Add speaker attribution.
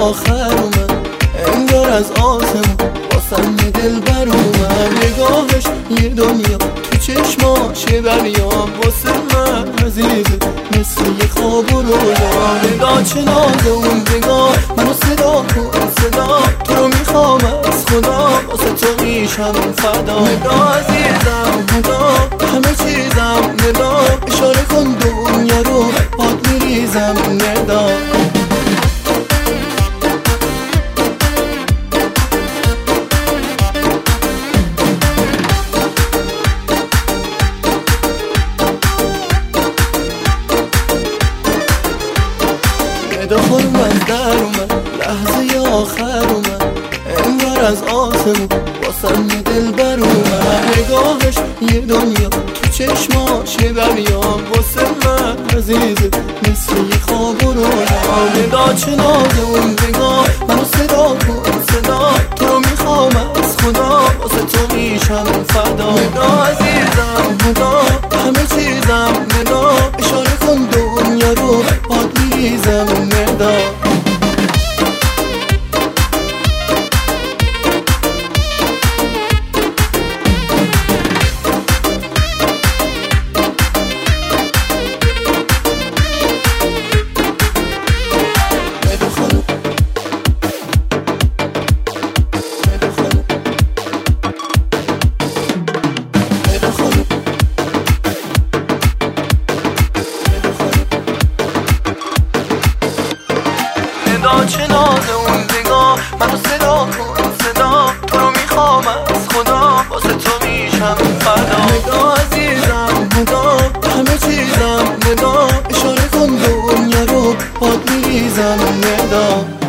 Speaker 1: آخر اومد، انگار از آسمون واسم یه دلبر اومد. نگاهش یه دنیا، تو چشماش یه دریام، واسه من عزیزه مثل یه خواب و رویا. نگاه چه ناز اون نگاه، منو صدا کن صدا، تو رو میخوام از خدا، واسه تو میشم فدا. نگاه عزیزم نگاه، همه چیزم ندا، اشاره کن دنیا رو باد میریزم ندا. ندا خانم از در اومد، لحظه آخر اومد، انگار از آسمون واسم یه دلبر اومد. نگاهش یه دنیا، تو چشماش یه دریام، واسه من عزیزه مثل یه خواب و رویا. نگاه چه ناز اون نگاه، منو صدا کن صدا، تو رو میخوام از خدا، واسه تو میشم فدا. نگاه عزیزم نگاه، همه چیزم نگاه، اشاره کن دنیا رو باد میریزم ندا. چه ناز اون نگاه، منو صدا کن صدا، تو رو میخوام از خدا، واسه تو میشم فدا. نگاه عزیزم نگاه، همه چیزم نگاه، اشاره کن دنیا رو باد میریزم ندا.